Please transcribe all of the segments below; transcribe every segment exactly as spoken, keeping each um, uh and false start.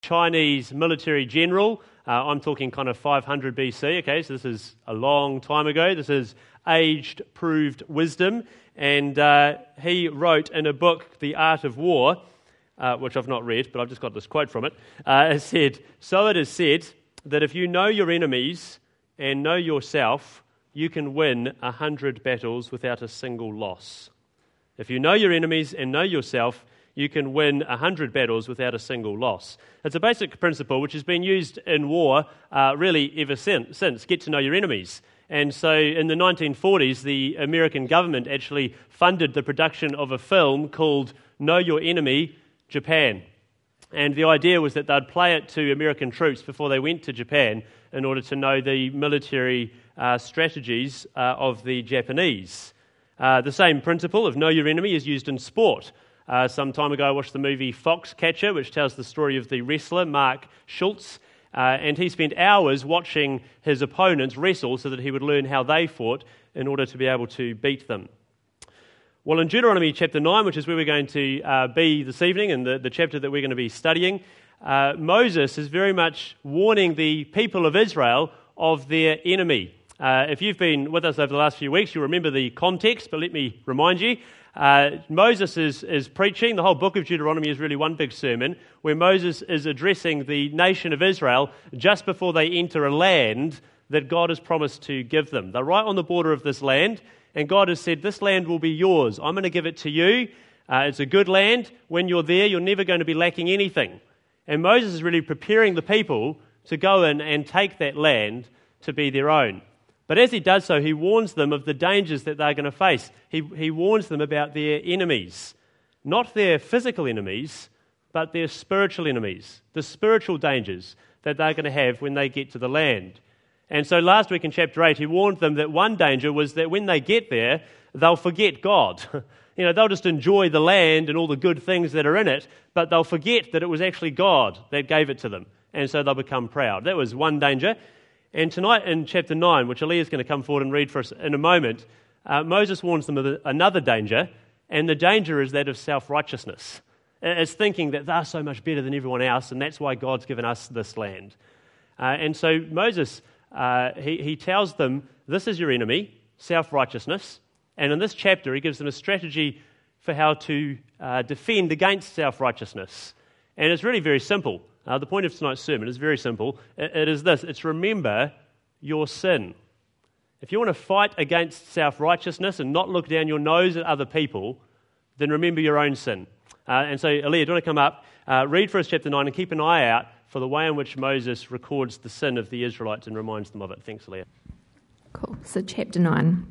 Chinese military general. Uh, I'm talking kind of five hundred B C, okay, so this is a long time ago. This is aged, proved wisdom. And uh, he wrote in a book, The Art of War, uh, which I've not read, but I've just got this quote from it. Uh, it said, "So it is said that if you know your enemies and know yourself, you can win a hundred battles without a single loss." If you know your enemies and know yourself, you can win a hundred battles without a single loss. It's a basic principle which has been used in war uh, really ever since, since. Get to know your enemies. And so in the nineteen forties, the American government actually funded the production of a film called Know Your Enemy, Japan. And the idea was that they'd play it to American troops before they went to Japan in order to know the military uh, strategies uh, of the Japanese. Uh, the same principle of know your enemy is used in sport. Uh, some time ago I watched the movie Foxcatcher, which tells the story of the wrestler Mark Schultz, uh, and he spent hours watching his opponents wrestle so that he would learn how they fought in order to be able to beat them. Well, in Deuteronomy chapter nine, which is where we're going to uh, be this evening, and the, the chapter that we're going to be studying, uh, Moses is very much warning the people of Israel of their enemy. Uh, if you've been with us over the last few weeks, you'll remember the context, but let me remind you. Uh, Moses is, is preaching. The whole book of Deuteronomy is really one big sermon where Moses is addressing the nation of Israel just before they enter a land that God has promised to give them. They're right on the border of this land, and God has said, this land will be yours. I'm going to give it to you. Uh, it's a good land. When you're there, you're never going to be lacking anything. And Moses is really preparing the people to go in and take that land to be their own. But as he does so, he warns them of the dangers that they're going to face. He, he warns them about their enemies, not their physical enemies, but their spiritual enemies, the spiritual dangers that they're going to have when they get to the land. And so last week in chapter eight, he warned them that one danger was that when they get there, they'll forget God. You know, they'll just enjoy the land and all the good things that are in it, but they'll forget that it was actually God that gave it to them, and so they'll become proud. That was one danger. And tonight in chapter nine, which Aaliyah is going to come forward and read for us in a moment, uh, Moses warns them of another danger, and the danger is that of self-righteousness. It's thinking that they're so much better than everyone else, and that's why God's given us this land. Uh, and so Moses, uh, he, he tells them, this is your enemy, self-righteousness, and in this chapter he gives them a strategy for how to uh, defend against self-righteousness. And it's really very simple. Uh, the point of tonight's sermon is very simple. It, it is this. It's remember your sin. If you want to fight against self-righteousness and not look down your nose at other people, then remember your own sin. Uh, and so, Aaliyah, do you want to come up, uh, read for us chapter nine, and keep an eye out for the way in which Moses records the sin of the Israelites and reminds them of it. Thanks, Aaliyah. Cool. So chapter nine.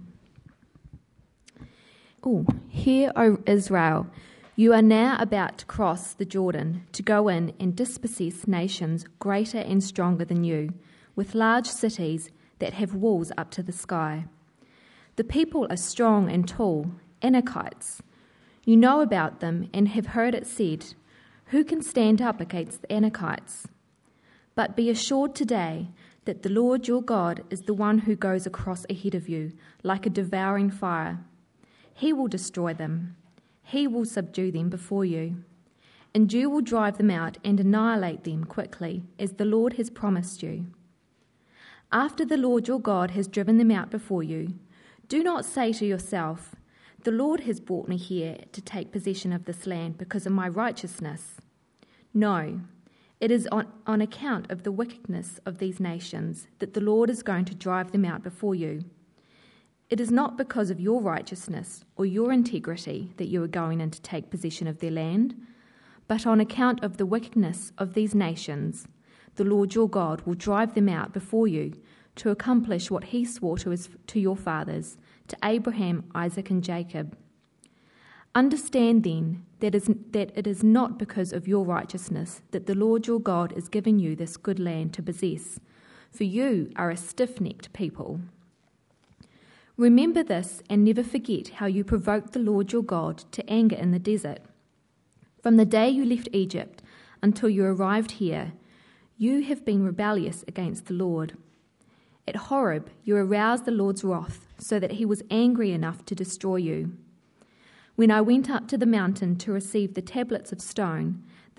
Oh, hear, O Israel, you are now about to cross the Jordan to go in and dispossess nations greater and stronger than you, with large cities that have walls up to the sky. The people are strong and tall, Anakites. You know about them and have heard it said, who can stand up against the Anakites? But be assured today that the Lord your God is the one who goes across ahead of you like a devouring fire. He will destroy them. He will subdue them before you, and you will drive them out and annihilate them quickly, as the Lord has promised you. After the Lord your God has driven them out before you, do not say to yourself, the Lord has brought me here to take possession of this land because of my righteousness. No, it is on, on account of the wickedness of these nations that the Lord is going to drive them out before you. It is not because of your righteousness or your integrity that you are going in to take possession of their land, but on account of the wickedness of these nations, the Lord your God will drive them out before you to accomplish what he swore to, his, to your fathers, to Abraham, Isaac, and Jacob. Understand then that, is, that it is not because of your righteousness that the Lord your God is giving you this good land to possess, for you are a stiff-necked people. Remember this and never forget how you provoked the Lord your God to anger in the desert. From the day you left Egypt until you arrived here, you have been rebellious against the Lord. At Horeb, you aroused the Lord's wrath so that he was angry enough to destroy you. When I went up to the mountain to receive the tablets of stone,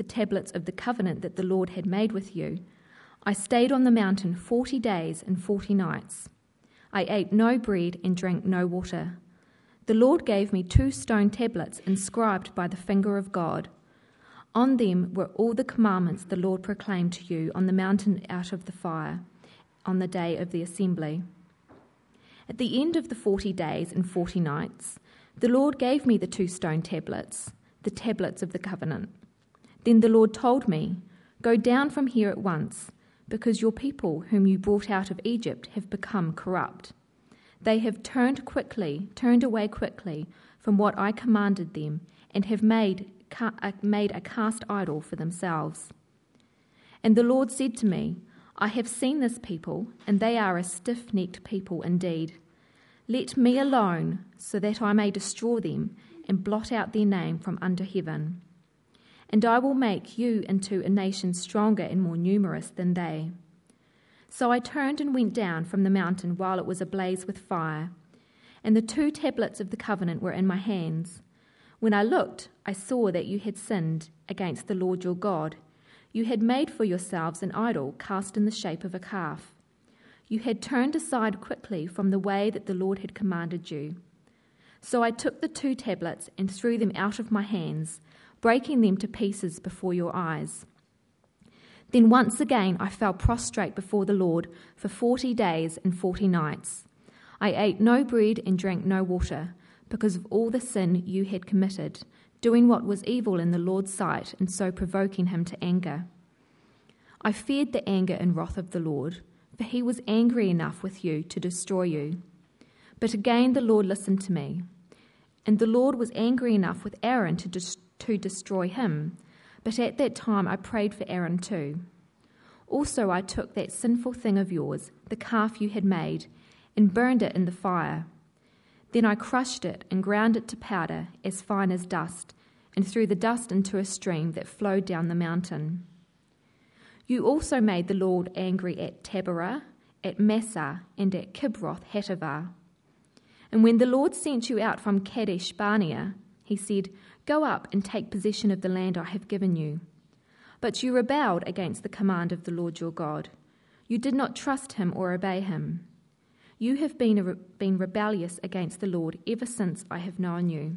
the tablets of the covenant that the Lord had made with you, I stayed on the mountain forty days and forty nights. I ate no bread and drank no water. The Lord gave me two stone tablets inscribed by the finger of God. On them were all the commandments the Lord proclaimed to you on the mountain out of the fire, on the day of the assembly. At the end of the forty days and forty nights, the Lord gave me the two stone tablets, the tablets of the covenant. Then the Lord told me, "Go down from here at once, because your people whom you brought out of Egypt have become corrupt. They have turned quickly, turned away quickly from what I commanded them, and have made, ca- made a cast idol for themselves." And the Lord said to me, "I have seen this people, and they are a stiff-necked people indeed. Let me alone, so that I may destroy them and blot out their name from under heaven. And I will make you into a nation stronger and more numerous than they." So I turned and went down from the mountain while it was ablaze with fire, and the two tablets of the covenant were in my hands. When I looked, I saw that you had sinned against the Lord your God. You had made for yourselves an idol cast in the shape of a calf. You had turned aside quickly from the way that the Lord had commanded you. So I took the two tablets and threw them out of my hands, breaking them to pieces before your eyes. Then once again I fell prostrate before the Lord for forty days and forty nights. I ate no bread and drank no water, because of all the sin you had committed, doing what was evil in the Lord's sight, and so provoking him to anger. I feared the anger and wrath of the Lord, for he was angry enough with you to destroy you. But again the Lord listened to me, and the Lord was angry enough with Aaron to destroy to destroy him, but at that time I prayed for Aaron too. Also I took that sinful thing of yours, the calf you had made, and burned it in the fire. Then I crushed it and ground it to powder, as fine as dust, and threw the dust into a stream that flowed down the mountain. You also made the Lord angry at Taberah, at Massah, and at Kibroth Hattaavah. And when the Lord sent you out from Kadesh Barnea, he said, "Go up and take possession of the land I have given you." But you rebelled against the command of the Lord your God. You did not trust him or obey him. You have been, a, been rebellious against the Lord ever since I have known you.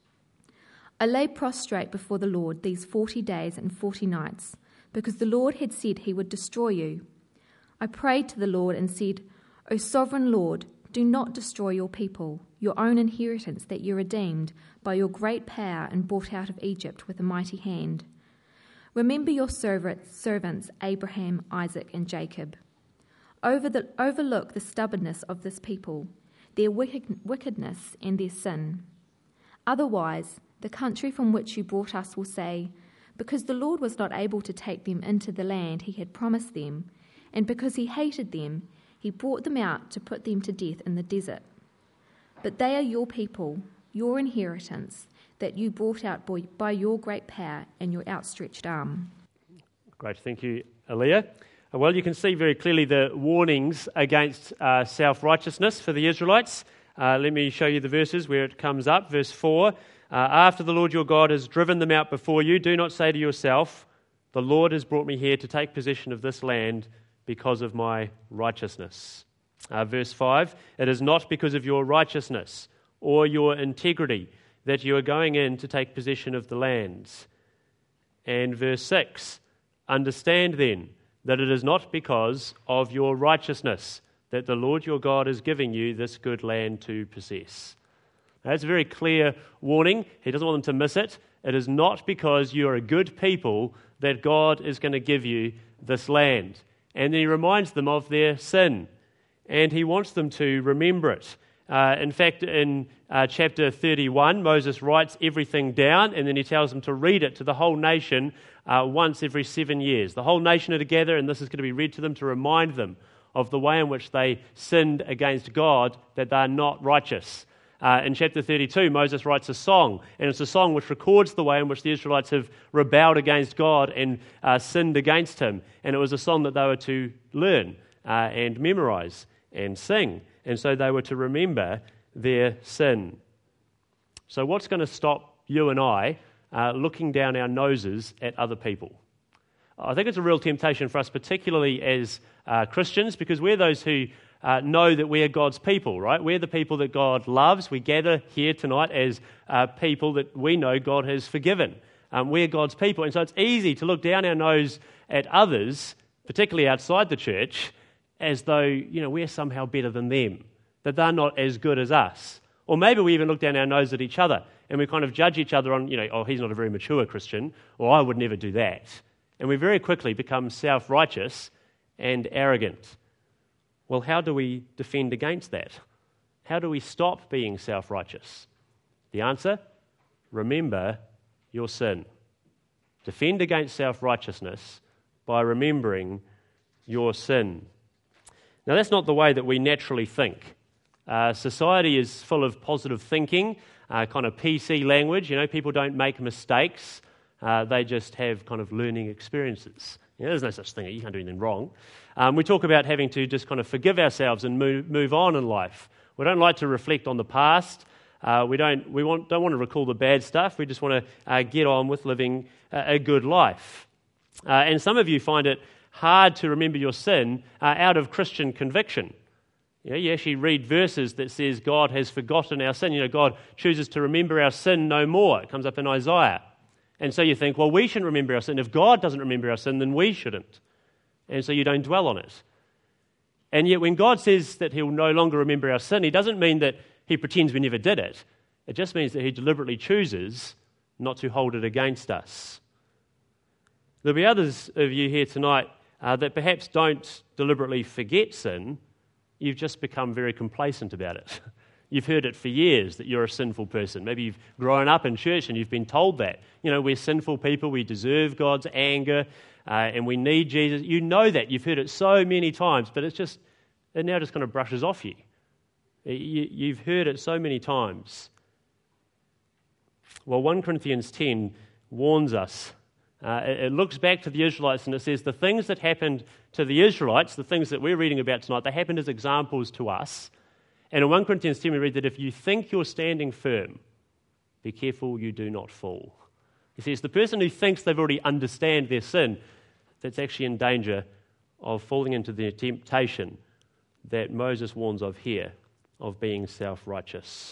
I lay prostrate before the Lord these forty days and forty nights, because the Lord had said he would destroy you. I prayed to the Lord and said, "O sovereign Lord, do not destroy your people, your own inheritance that you redeemed by your great power and brought out of Egypt with a mighty hand. Remember your servants Abraham, Isaac, and Jacob. Over the, overlook the stubbornness of this people, their wicked, wickedness and their sin. Otherwise, the country from which you brought us will say, because the Lord was not able to take them into the land he had promised them, and because he hated them, he brought them out to put them to death in the desert. But they are your people, your inheritance, that you brought out by, by your great power and your outstretched arm." Great, thank you, Aaliyah. Well, you can see very clearly the warnings against uh, self-righteousness for the Israelites. Uh, let me show you the verses where it comes up. Verse four, uh, "After the Lord your God has driven them out before you, do not say to yourself, 'The Lord has brought me here to take possession of this land because of my righteousness.'" Uh, verse five, "It is not because of your righteousness or your integrity that you are going in to take possession of the lands." And verse six, "Understand then that it is not because of your righteousness that the Lord your God is giving you this good land to possess." Now, that's a very clear warning. He doesn't want them to miss it. It is not because you are a good people that God is going to give you this land. And then he reminds them of their sin, and he wants them to remember it. Uh, in fact, in uh, chapter thirty-one, Moses writes everything down, and then he tells them to read it to the whole nation uh, once every seven years. The whole nation are together, and this is going to be read to them to remind them of the way in which they sinned against God, that they are not righteous. Uh, in chapter thirty-two, Moses writes a song, and it's a song which records the way in which the Israelites have rebelled against God and uh, sinned against him. And it was a song that they were to learn uh, and memorize and sing. And so they were to remember their sin. So what's going to stop you and I uh, looking down our noses at other people. I think it's a real temptation for us, particularly as uh, Christians, because we're those who uh, know that we're God's people, right? We're the people that God loves. We gather here tonight as uh, people that we know God has forgiven. Um, we're God's people, and so it's easy to look down our nose at others, particularly outside the church, as though, you know, we're somehow better than them, that they're not as good as us. Or maybe we even look down our nose at each other and we kind of judge each other on, you know, oh, he's not a very mature Christian, or I would never do that. And we very quickly become self-righteous and arrogant. Well, how do we defend against that? How do we stop being self-righteous? The answer? Remember your sin. Defend against self-righteousness by remembering your sin. Now, that's not the way that we naturally think. Uh, society is full of positive thinking, uh, kind of P C language. You know, people don't make mistakes. Uh, they just have kind of learning experiences. You know, there's no such thing. You can't do anything wrong. Um, we talk about having to just kind of forgive ourselves and move, move on in life. We don't like to reflect on the past. Uh, we don't we want, don't want to recall the bad stuff. We just want to uh, get on with living a, a good life. Uh, and some of you find it hard to remember your sin uh, out of Christian conviction. You know, you actually read verses that says God has forgotten our sin. You know, God chooses to remember our sin no more. It comes up in Isaiah. And so you think, well, we shouldn't remember our sin. If God doesn't remember our sin, then we shouldn't. And so you don't dwell on it. And yet when God says that he'll no longer remember our sin, he doesn't mean that he pretends we never did it. It just means that he deliberately chooses not to hold it against us. There'll be others of you here tonight uh, that perhaps don't deliberately forget sin. You've just become very complacent about it. You've heard it for years that you're a sinful person. Maybe you've grown up in church and you've been told that. You know, we're sinful people, we deserve God's anger, uh, and we need Jesus. You know that. You've heard it so many times, but it's just, it now just kind of brushes off you. you you've heard it so many times. Well, First Corinthians ten warns us. Uh, it, it looks back to the Israelites and it says the things that happened to the Israelites, the things that we're reading about tonight, they happened as examples to us. And in First Corinthians ten we read that if you think you're standing firm, be careful you do not fall. He says the person who thinks they've already understand their sin, that's actually in danger of falling into the temptation that Moses warns of here, of being self-righteous.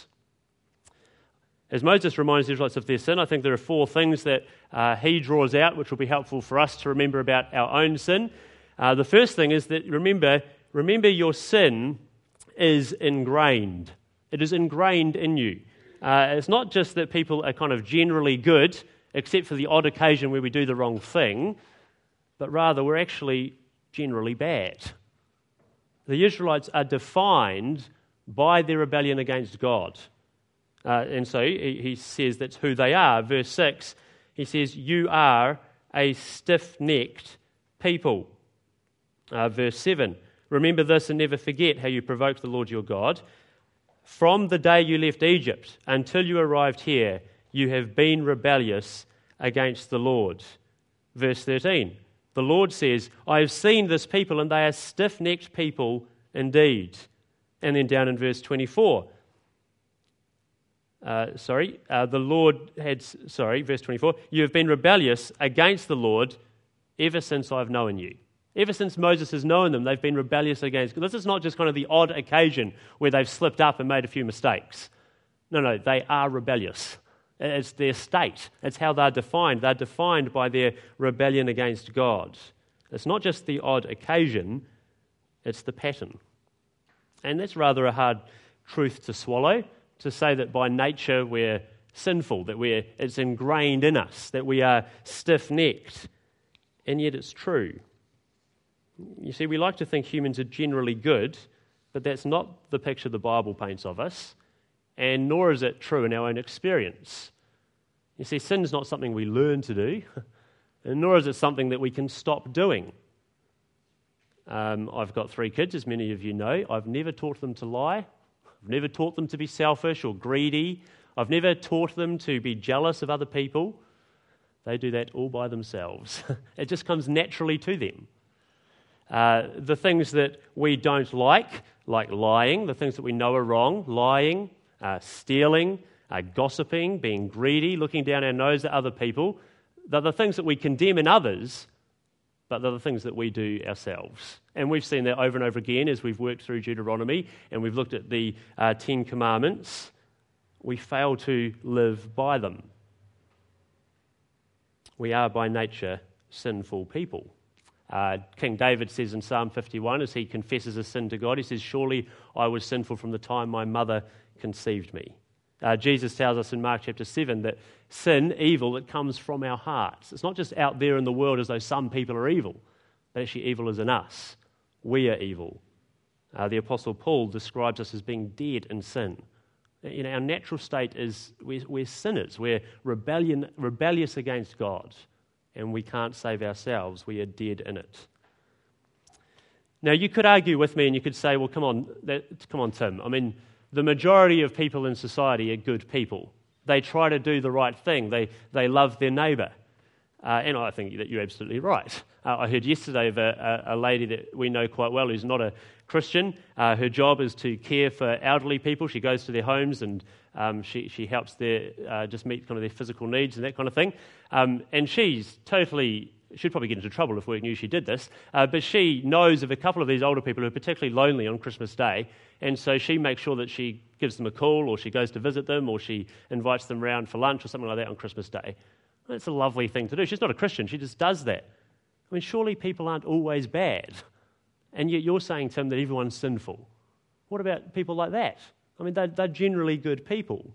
As Moses reminds the Israelites of their sin, I think there are four things that uh, he draws out which will be helpful for us to remember about our own sin. Uh, the first thing is that remember, remember your sin is ingrained. It is ingrained in you. Uh, it's not just that people are kind of generally good, except for the odd occasion where we do the wrong thing, but rather we're actually generally bad. The Israelites are defined by their rebellion against God. Uh, and so he, he says that's who they are. Verse six, he says, you are a stiff-necked people. Uh, verse seven, remember this and never forget how you provoked the Lord your God. From the day you left Egypt until you arrived here, you have been rebellious against the Lord. Verse thirteen, the Lord says, I have seen this people and they are stiff-necked people indeed. And then down in verse twenty-four, uh, sorry, uh, the Lord had, sorry, verse twenty-four, you have been rebellious against the Lord ever since I've known you. Ever since Moses has known them, they've been rebellious against God. This is not just kind of the odd occasion where they've slipped up and made a few mistakes. No, no, they are rebellious. It's their state. It's how they're defined. They're defined by their rebellion against God. It's not just the odd occasion, it's the pattern. And that's rather a hard truth to swallow, to say that by nature we're sinful, that we're it's ingrained in us, that we are stiff-necked. And yet it's true. You see, we like to think humans are generally good, but that's not the picture the Bible paints of us, and nor is it true in our own experience. You see, sin's not something we learn to do, and nor is it something that we can stop doing. Um, I've got three kids, as many of you know. I've never taught them to lie. I've never taught them to be selfish or greedy. I've never taught them to be jealous of other people. They do that all by themselves. It just comes naturally to them. Uh, the things that we don't like, like lying, the things that we know are wrong, lying, uh, stealing, uh, gossiping, being greedy, looking down our nose at other people. They're the things that we condemn in others, but they're the things that we do ourselves. And we've seen that over and over again as we've worked through Deuteronomy and we've looked at the uh, Ten Commandments. We fail to live by them. We are by nature sinful people. Uh, King David says in Psalm fifty-one, as he confesses his sin to God, he says, "Surely I was sinful from the time my mother conceived me." Uh, Jesus tells us in Mark chapter seven that sin, evil, it comes from our hearts. It's not just out there in the world as though some people are evil, but actually evil is in us. We are evil. Uh, the Apostle Paul describes us as being dead in sin. You know, our natural state is we're, we're sinners. We're rebellion, rebellious against God, and we can't save ourselves. We are dead in it. Now, you could argue with me, and you could say, "Well, come on, that, come on, Tim. I mean, the majority of people in society are good people. They try to do the right thing. They they love their neighbour." Uh, and I think that you're absolutely right. Uh, I heard yesterday of a, a, a lady that we know quite well who's not a Christian. Uh, her job is to care for elderly people. She goes to their homes and um, she, she helps their, uh, just meet kind of their physical needs and that kind of thing. Um, and she's totally... She'd probably get into trouble if we knew she did this, uh, but she knows of a couple of these older people who are particularly lonely on Christmas Day, and so she makes sure that she gives them a call, or she goes to visit them, or she invites them round for lunch or something like that on Christmas Day. That's a lovely thing to do. She's not a Christian, she just does that. I mean, surely people aren't always bad, and yet you're saying, Tim, that everyone's sinful. What about people like that? I mean, they're, they're generally good people.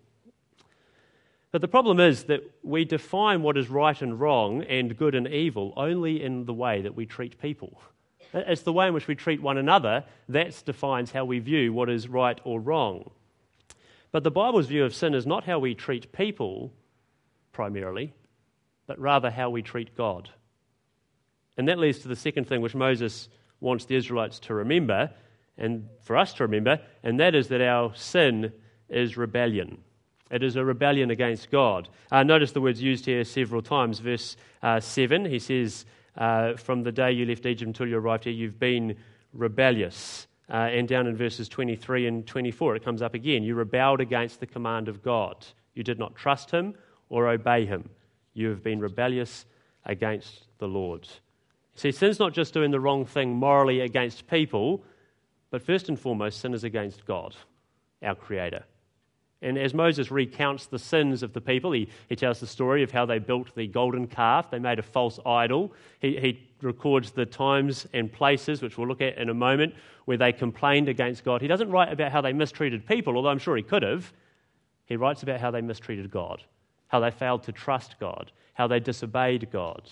But the problem is that we define what is right and wrong and good and evil only in the way that we treat people. It's the way in which we treat one another that defines how we view what is right or wrong. But the Bible's view of sin is not how we treat people primarily, but rather how we treat God. And that leads to the second thing which Moses wants the Israelites to remember, and for us to remember, and that is that our sin is rebellion. It is a rebellion against God. Uh, notice the words used here several times. Verse uh, seven, he says, uh, from the day you left Egypt until you arrived here, you've been rebellious. Uh, and down in verses twenty-three and twenty-four, it comes up again. You rebelled against the command of God. You did not trust him or obey him. You have been rebellious against the Lord. See, sin's not just doing the wrong thing morally against people, but first and foremost, sin is against God, our Creator. And as Moses recounts the sins of the people, he, he tells the story of how they built the golden calf. They made a false idol. He, he records the times and places, which we'll look at in a moment, where they complained against God. He doesn't write about how they mistreated people, although I'm sure he could have. He writes about how they mistreated God, how they failed to trust God, how they disobeyed God.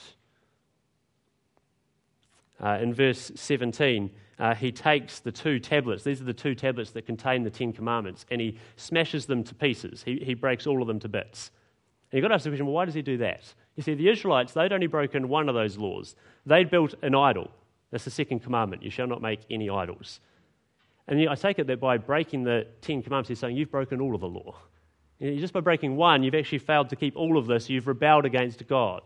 Uh, in verse seventeen, uh, he takes the two tablets. These are the two tablets that contain the Ten Commandments, and he smashes them to pieces. He, he breaks all of them to bits. And you've got to ask the question, well, why does he do that? You see, the Israelites, they'd only broken one of those laws. They'd built an idol. That's the second commandment. You shall not make any idols. And I take it that by breaking the Ten Commandments, he's saying you've broken all of the law. You know, just by breaking one, you've actually failed to keep all of this. You've rebelled against God.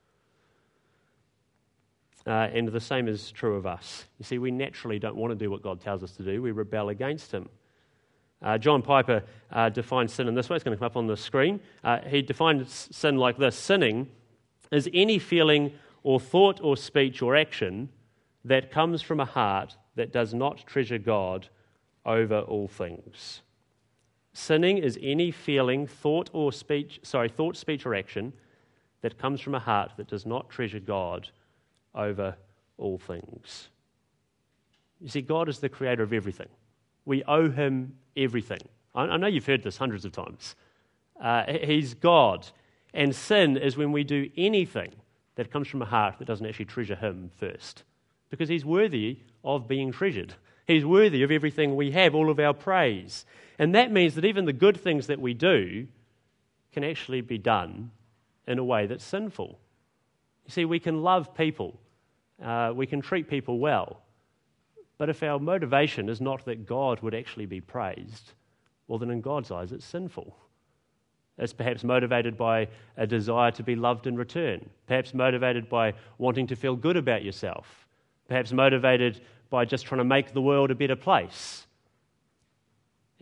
Uh, and the same is true of us. You see, we naturally don't want to do what God tells us to do. We rebel against him. Uh, John Piper uh, defines sin in this way. It's going to come up on the screen. Uh, he defines sin like this. Sinning is any feeling or thought or speech or action that comes from a heart that does not treasure God over all things. Sinning is any feeling, thought or speech, sorry, thought, speech or action that comes from a heart that does not treasure God over all things. You see, God is the creator of everything. We owe him everything. I, I know you've heard this hundreds of times. Uh, he's God. And sin is when we do anything that comes from a heart that doesn't actually treasure him first. Because he's worthy of being treasured. He's worthy of everything we have, all of our praise. And that means that even the good things that we do can actually be done in a way that's sinful. You see, we can love people. Uh, we can treat people well. But if our motivation is not that God would actually be praised, well, then in God's eyes, it's sinful. It's perhaps motivated by a desire to be loved in return. Perhaps motivated by wanting to feel good about yourself. Perhaps motivated by just trying to make the world a better place.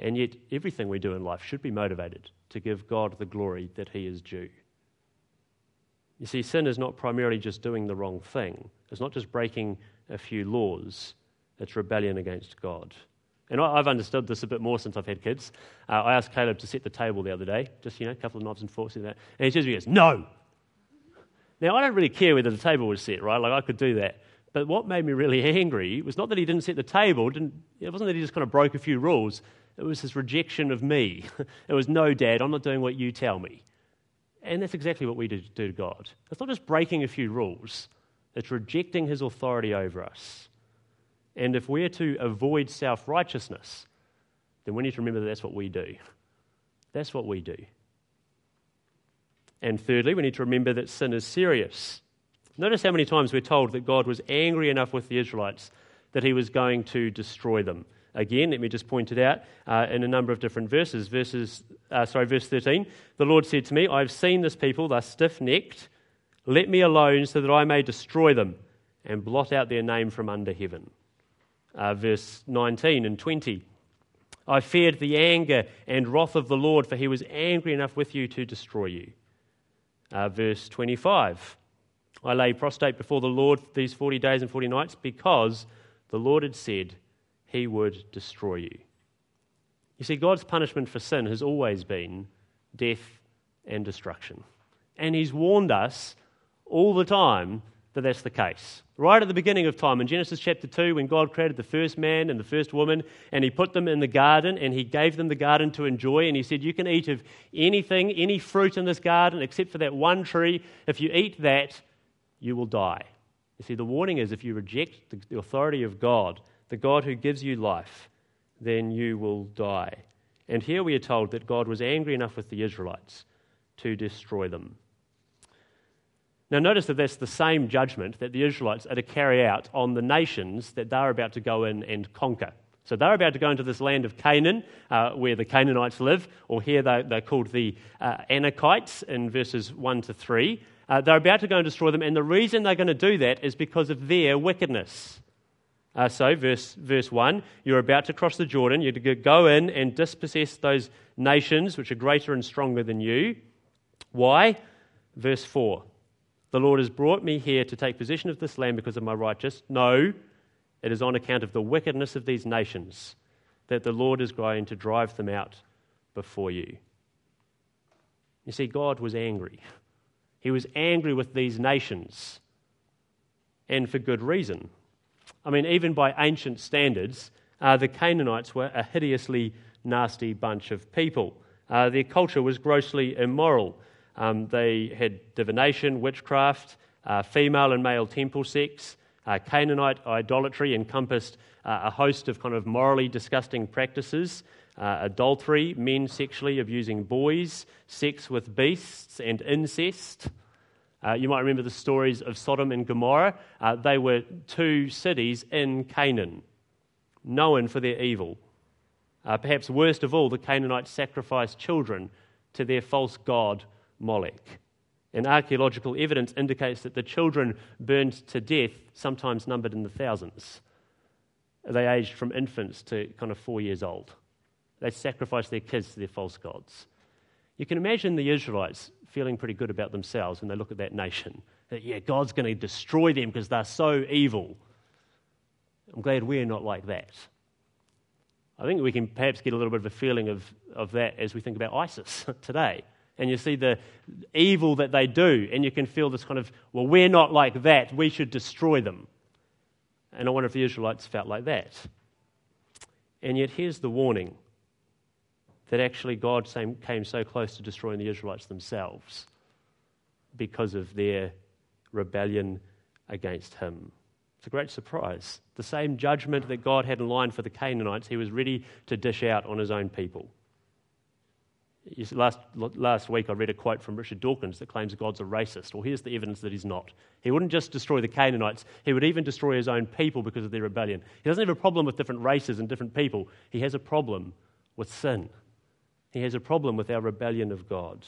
And yet everything we do in life should be motivated to give God the glory that he is due. You see, sin is not primarily just doing the wrong thing. It's not just breaking a few laws. It's rebellion against God. And I've understood this a bit more since I've had kids. Uh, I asked Caleb to set the table the other day, just, you know, a couple of knives and forks and that. And he says, he goes, no! Now, I don't really care whether the table was set, right? Like, I could do that. But what made me really angry was not that he didn't set the table. Didn't, it wasn't that he just kind of broke a few rules. It was his rejection of me. It was, no, Dad, I'm not doing what you tell me. And that's exactly what we do, do to God. It's not just breaking a few rules. It's rejecting his authority over us. And if we're to avoid self-righteousness, then we need to remember that that's what we do. That's what we do. And thirdly, we need to remember that sin is serious. Notice how many times we're told that God was angry enough with the Israelites that he was going to destroy them. Again, let me just point it out uh, in a number of different verses. Verses, uh, sorry, verse thirteen. The Lord said to me, I have seen this people, they're stiff-necked. Let me alone so that I may destroy them and blot out their name from under heaven. Uh, verse nineteen and twenty. I feared the anger and wrath of the Lord, for he was angry enough with you to destroy you. Uh, verse twenty-five. I lay prostrate before the Lord these forty days and forty nights because the Lord had said he would destroy you. You see, God's punishment for sin has always been death and destruction. And he's warned us all the time that that's the case. Right at the beginning of time, in Genesis chapter two, when God created the first man and the first woman, and he put them in the garden, and he gave them the garden to enjoy, and he said, you can eat of anything, any fruit in this garden, except for that one tree. If you eat that, you will die. You see, the warning is if you reject the, the authority of God, the God who gives you life, then you will die. And here we are told that God was angry enough with the Israelites to destroy them. Now notice that that's the same judgment that the Israelites are to carry out on the nations that they're about to go in and conquer. So they're about to go into this land of Canaan, uh, where the Canaanites live, or here they're, they're called the uh, Anakites in verses one to three. Uh, they're about to go and destroy them, and the reason they're going to do that is because of their wickedness. Uh, so, verse verse one, you're about to cross the Jordan, you're to go in and dispossess those nations which are greater and stronger than you. Why? Verse four, the Lord has brought me here to take possession of this land because of my righteousness. No, it is on account of the wickedness of these nations that the Lord is going to drive them out before you. You see, God was angry. He was angry with these nations, and for good reason. I mean, even by ancient standards, uh, the Canaanites were a hideously nasty bunch of people. Uh, their culture was grossly immoral. Um, they had divination, witchcraft, uh, female and male temple sex. Uh, Canaanite idolatry encompassed uh, a host of kind of morally disgusting practices. Uh, adultery, men sexually abusing boys, sex with beasts, and incest. Uh, you might remember the stories of Sodom and Gomorrah. Uh, they were two cities in Canaan, known for their evil. Uh, perhaps worst of all, the Canaanites sacrificed children to their false god, Molech. And archaeological evidence indicates that the children burned to death sometimes numbered in the thousands. They aged from infants to kind of four years old. They sacrificed their kids to their false gods. You can imagine the Israelites feeling pretty good about themselves when they look at that nation. That, yeah, God's going to destroy them because they're so evil. I'm glad we're not like that. I think we can perhaps get a little bit of a feeling of, of that as we think about ISIS today. And you see the evil that they do, and you can feel this kind of, well, we're not like that, we should destroy them. And I wonder if the Israelites felt like that. And yet here's the warning, that actually God came so close to destroying the Israelites themselves because of their rebellion against him. It's a great surprise. The same judgment that God had in line for the Canaanites, he was ready to dish out on his own people. Last, last week I read a quote from Richard Dawkins that claims God's a racist. Well, here's the evidence that he's not. He wouldn't just destroy the Canaanites, he would even destroy his own people because of their rebellion. He doesn't have a problem with different races and different people. He has a problem with sin. He has a problem with our rebellion of God.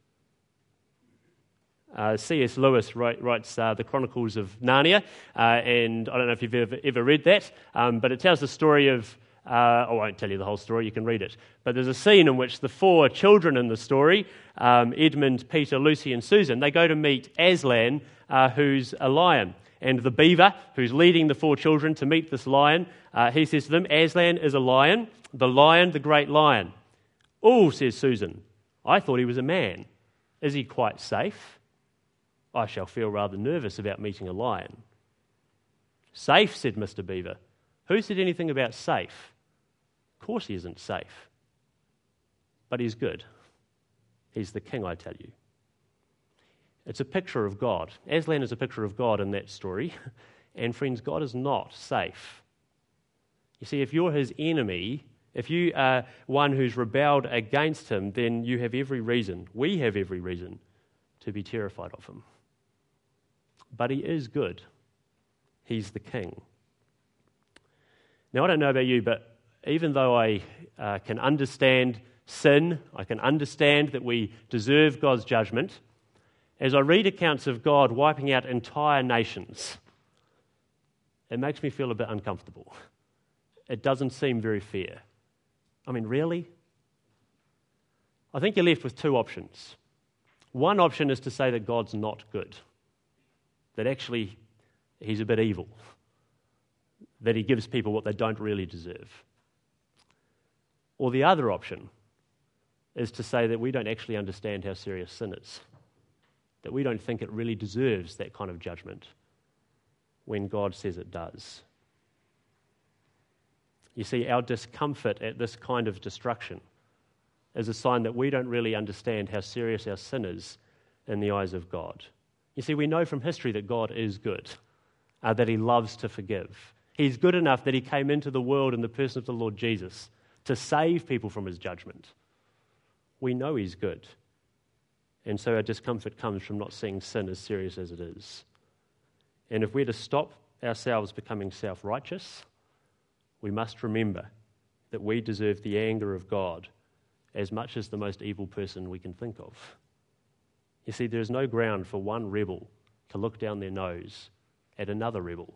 Uh, C S Lewis write, writes uh, The Chronicles of Narnia, uh, and I don't know if you've ever, ever read that, um, but it tells the story of Uh, I won't tell you the whole story, you can read it. But there's a scene in which the four children in the story, um, Edmund, Peter, Lucy and Susan, they go to meet Aslan, uh, who's a lion. And the beaver, who's leading the four children to meet this lion, uh, he says to them, Aslan is a lion, the lion, the great lion. Oh, says Susan, I thought he was a man. Is he quite safe? I shall feel rather nervous about meeting a lion. Safe, said Mister Beaver. Who said anything about safe? Of course he isn't safe. But he's good. He's the king, I tell you. It's a picture of God. Aslan is a picture of God in that story. And friends, God is not safe. You see, if you're his enemy, if you are one who's rebelled against him, then you have every reason, we have every reason, to be terrified of him. But he is good. He's the king. Now, I don't know about you, but even though I uh, can understand sin, I can understand that we deserve God's judgment, as I read accounts of God wiping out entire nations, it makes me feel a bit uncomfortable. It doesn't seem very fair. I mean, really? I think you're left with two options. One option is to say that God's not good, that actually he's a bit evil, that he gives people what they don't really deserve. Or the other option is to say that we don't actually understand how serious sin is, that we don't think it really deserves that kind of judgment when God says it does. You see, our discomfort at this kind of destruction is a sign that we don't really understand how serious our sin is in the eyes of God. You see, we know from history that God is good, uh, that he loves to forgive. He's good enough that he came into the world in the person of the Lord Jesus to save people from his judgment. We know he's good. And so our discomfort comes from not seeing sin as serious as it is. And if we're to stop ourselves becoming self-righteous, we must remember that we deserve the anger of God as much as the most evil person we can think of. You see, there is no ground for one rebel to look down their nose at another rebel.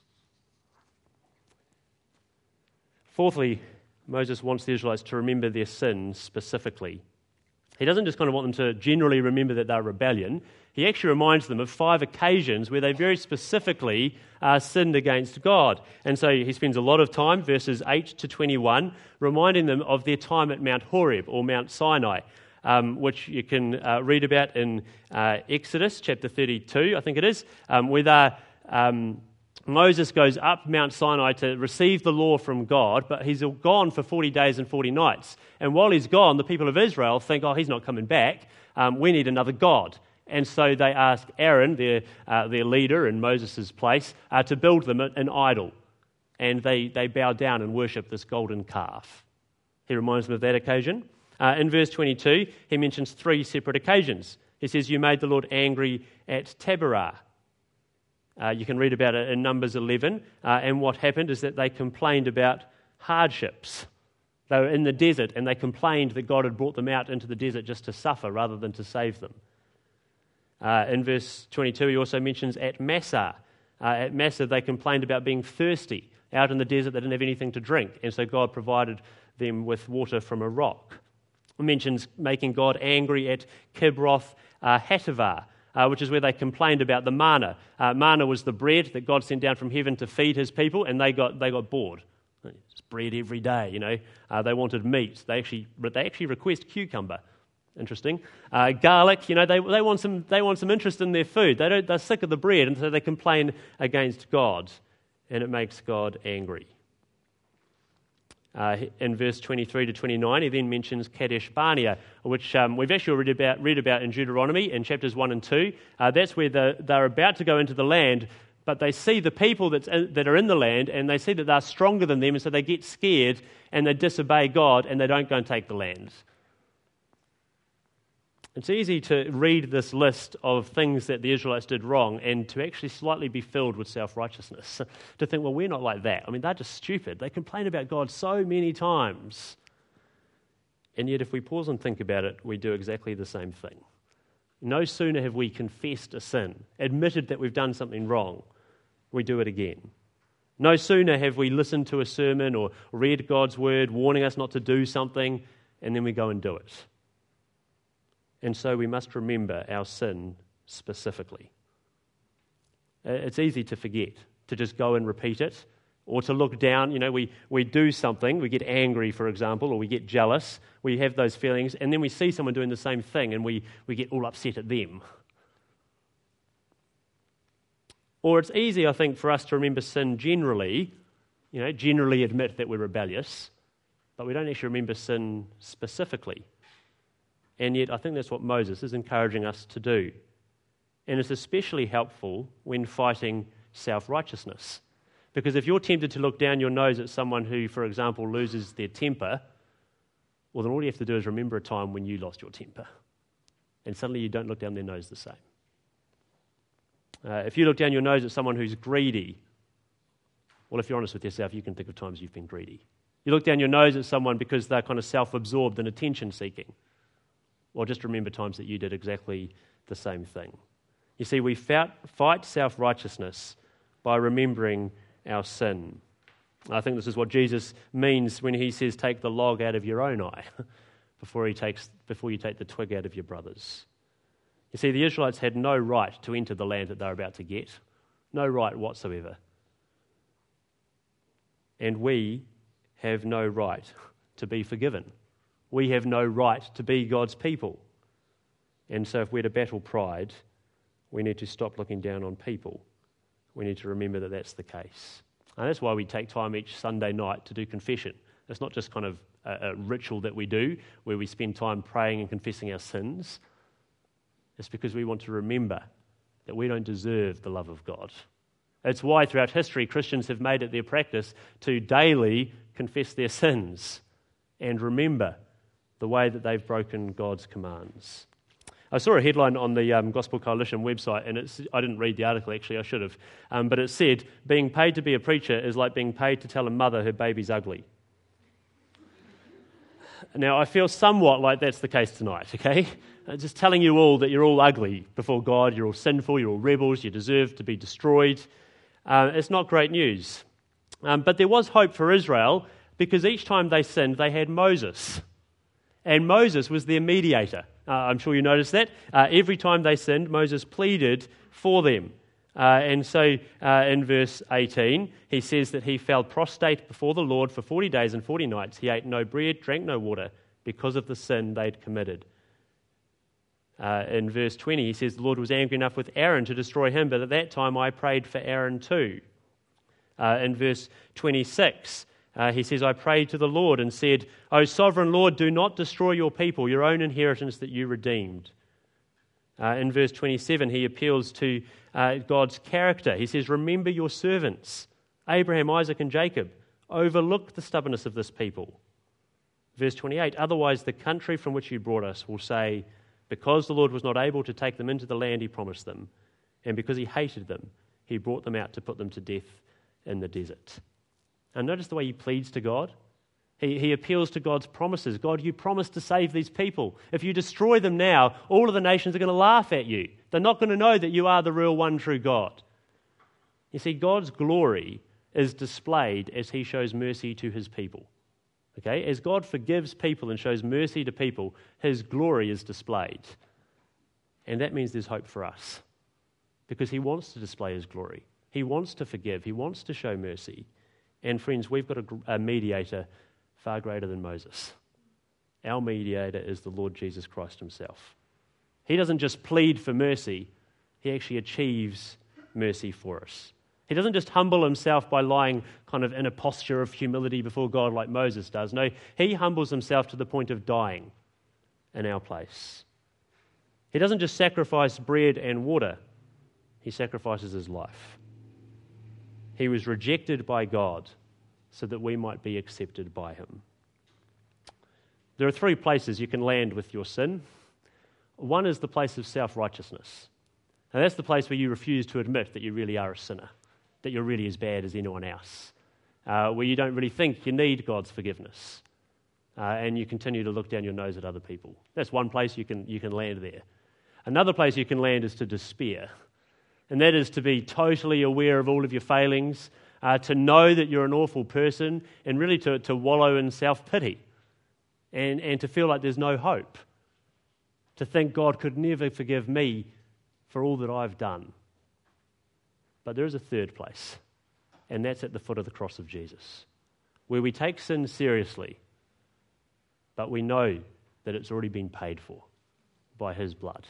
Fourthly, Moses wants the Israelites to remember their sins specifically. He doesn't just kind of want them to generally remember that they're rebellion. He actually reminds them of five occasions where they very specifically uh, sinned against God. And so he spends a lot of time, verses eight to twenty-one, reminding them of their time at Mount Horeb or Mount Sinai, um, which you can uh, read about in uh, Exodus chapter thirty-two, I think it is, um, where they're... Um, Moses goes up Mount Sinai to receive the law from God, but he's gone for forty days and forty nights. And while he's gone, the people of Israel think, oh, he's not coming back. Um, we need another God. And so they ask Aaron, their, uh, their leader in Moses' place, uh, to build them an idol. And they, they bow down and worship this golden calf. He reminds them of that occasion. Uh, in verse twenty-two, he mentions three separate occasions. He says, you made the Lord angry at Taberah. Uh, you can read about it in Numbers eleven, uh, and what happened is that they complained about hardships. They were in the desert, and they complained that God had brought them out into the desert just to suffer rather than to save them. Uh, in verse twenty-two, he also mentions at Massah. Uh, at Massah, they complained about being thirsty. Out in the desert, they didn't have anything to drink, and so God provided them with water from a rock. He mentions making God angry at Kibroth uh, Hattaavah, Uh, which is where they complained about the manna. Uh, manna was the bread that God sent down from heaven to feed his people, and they got they got bored. It's bread every day, you know. Uh, they wanted meat. They actually they actually request cucumber. Interesting. Uh, garlic, you know, they they want some they want some interest in their food. They don't. They're sick of the bread, and so they complain against God, and it makes God angry. Uh, in verse twenty-three to twenty-nine, he then mentions Kadesh Barnea, which um, we've actually read about, read about in Deuteronomy in chapters one and two. Uh, that's where the, they're about to go into the land, but they see the people that's in, that are in the land, and they see that they're stronger than them, and so they get scared, and they disobey God, and they don't go and take the land. It's easy to read this list of things that the Israelites did wrong and to actually slightly be filled with self-righteousness. To think, well, we're not like that. I mean, they're just stupid. They complain about God so many times. And yet, if we pause and think about it, we do exactly the same thing. No sooner have we confessed a sin, admitted that we've done something wrong, we do it again. No sooner have we listened to a sermon or read God's word warning us not to do something, and then we go and do it. And so we must remember our sin specifically. It's easy to forget, to just go and repeat it, or to look down. You know, we, we do something, we get angry, for example, or we get jealous, we have those feelings, and then we see someone doing the same thing, and we, we get all upset at them. Or it's easy, I think, for us to remember sin generally, you know, generally admit that we're rebellious, but we don't actually remember sin specifically. And yet I think that's what Moses is encouraging us to do. And it's especially helpful when fighting self-righteousness. Because if you're tempted to look down your nose at someone who, for example, loses their temper, well, then all you have to do is remember a time when you lost your temper. And suddenly you don't look down their nose the same. Uh, if you look down your nose at someone who's greedy, well, if you're honest with yourself, you can think of times you've been greedy. You look down your nose at someone because they're kind of self-absorbed and attention-seeking. Well, just remember times that you did exactly the same thing. You see, we fight self-righteousness by remembering our sin. I think this is what Jesus means when he says, take the log out of your own eye before he takes before you take the twig out of your brother's. You see, the Israelites had no right to enter the land that they were about to get. No right whatsoever. And we have no right to be forgiven. We have no right to be God's people. And so if we're to battle pride, we need to stop looking down on people. We need to remember that that's the case. And that's why we take time each Sunday night to do confession. It's not just kind of a, a ritual that we do where we spend time praying and confessing our sins. It's because we want to remember that we don't deserve the love of God. It's why throughout history Christians have made it their practice to daily confess their sins and remember the way that they've broken God's commands. I saw a headline on the um, Gospel Coalition website, and it's, I didn't read the article, actually, I should have, um, but it said, being paid to be a preacher is like being paid to tell a mother her baby's ugly. Now, I feel somewhat like that's the case tonight, okay? Just telling you all that you're all ugly before God, you're all sinful, you're all rebels, you deserve to be destroyed. Uh, it's not great news. Um, but there was hope for Israel because each time they sinned, they had Moses. And Moses was their mediator. Uh, I'm sure you noticed that. Uh, every time they sinned, Moses pleaded for them. Uh, and so uh, in verse eighteen, he says that he fell prostrate before the Lord for forty days and forty nights. He ate no bread, drank no water, because of the sin they'd committed. Uh, in verse twenty, he says the Lord was angry enough with Aaron to destroy him, but at that time I prayed for Aaron too. Uh, in verse twenty-six, uh, he says, I prayed to the Lord and said, O sovereign Lord, do not destroy your people, your own inheritance that you redeemed. Uh, in verse twenty-seven, he appeals to uh, God's character. He says, remember your servants, Abraham, Isaac, and Jacob. Overlook the stubbornness of this people. Verse twenty-eight, otherwise the country from which you brought us will say, because the Lord was not able to take them into the land he promised them, and because he hated them, he brought them out to put them to death in the desert. And notice the way he pleads to God. He, he appeals to God's promises. God, you promised to save these people. If you destroy them now, all of the nations are going to laugh at you. They're not going to know that you are the real one true God. You see, God's glory is displayed as he shows mercy to his people. Okay, as God forgives people and shows mercy to people, his glory is displayed. And that means there's hope for us because he wants to display his glory. He wants to forgive. He wants to show mercy. And friends, we've got a, a mediator far greater than Moses. Our mediator is the Lord Jesus Christ himself. He doesn't just plead for mercy, he actually achieves mercy for us. He doesn't just humble himself by lying kind of in a posture of humility before God like Moses does. No, he humbles himself to the point of dying in our place. He doesn't just sacrifice bread and water, he sacrifices his life. He was rejected by God so that we might be accepted by him. There are three places you can land with your sin. One is the place of self-righteousness. And that's the place where you refuse to admit that you really are a sinner, that you're really as bad as anyone else, uh, where you don't really think you need God's forgiveness, uh, and you continue to look down your nose at other people. That's one place you can you can land there. Another place you can land is to despair, and that is to be totally aware of all of your failings, uh, to know that you're an awful person, and really to, to wallow in self-pity and, and to feel like there's no hope, to think God could never forgive me for all that I've done. But there is a third place, and that's at the foot of the cross of Jesus, where we take sin seriously, but we know that it's already been paid for by his blood.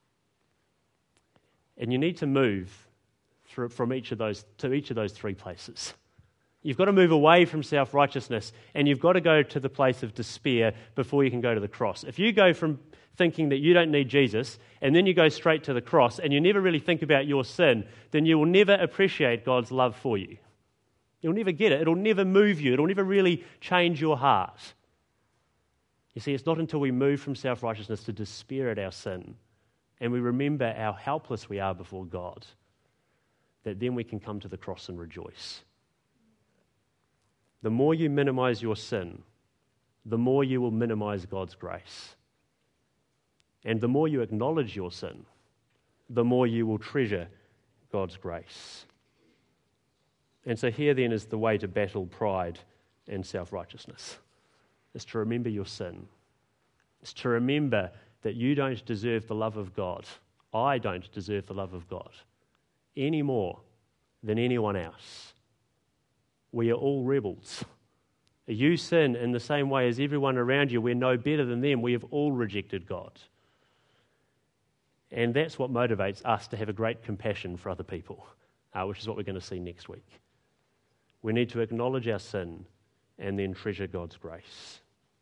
And you need to move through, from each of those to each of those three places. You've got to move away from self-righteousness, and you've got to go to the place of despair before you can go to the cross. If you go from thinking that you don't need Jesus, and then you go straight to the cross, and you never really think about your sin, then you will never appreciate God's love for you. You'll never get it. It'll never move you. It'll never really change your heart. You see, it's not until we move from self-righteousness to despair at our sin, and we remember how helpless we are before God, that then we can come to the cross and rejoice. The more you minimize your sin, the more you will minimize God's grace. And the more you acknowledge your sin, the more you will treasure God's grace. And so here then is the way to battle pride and self-righteousness. It's to remember your sin. It's to remember that you don't deserve the love of God. I don't deserve the love of God any more than anyone else. We are all rebels. You sin in the same way as everyone around you. We're no better than them. We have all rejected God. And that's what motivates us to have a great compassion for other people, uh, which is what we're going to see next week. We need to acknowledge our sin and then treasure God's grace.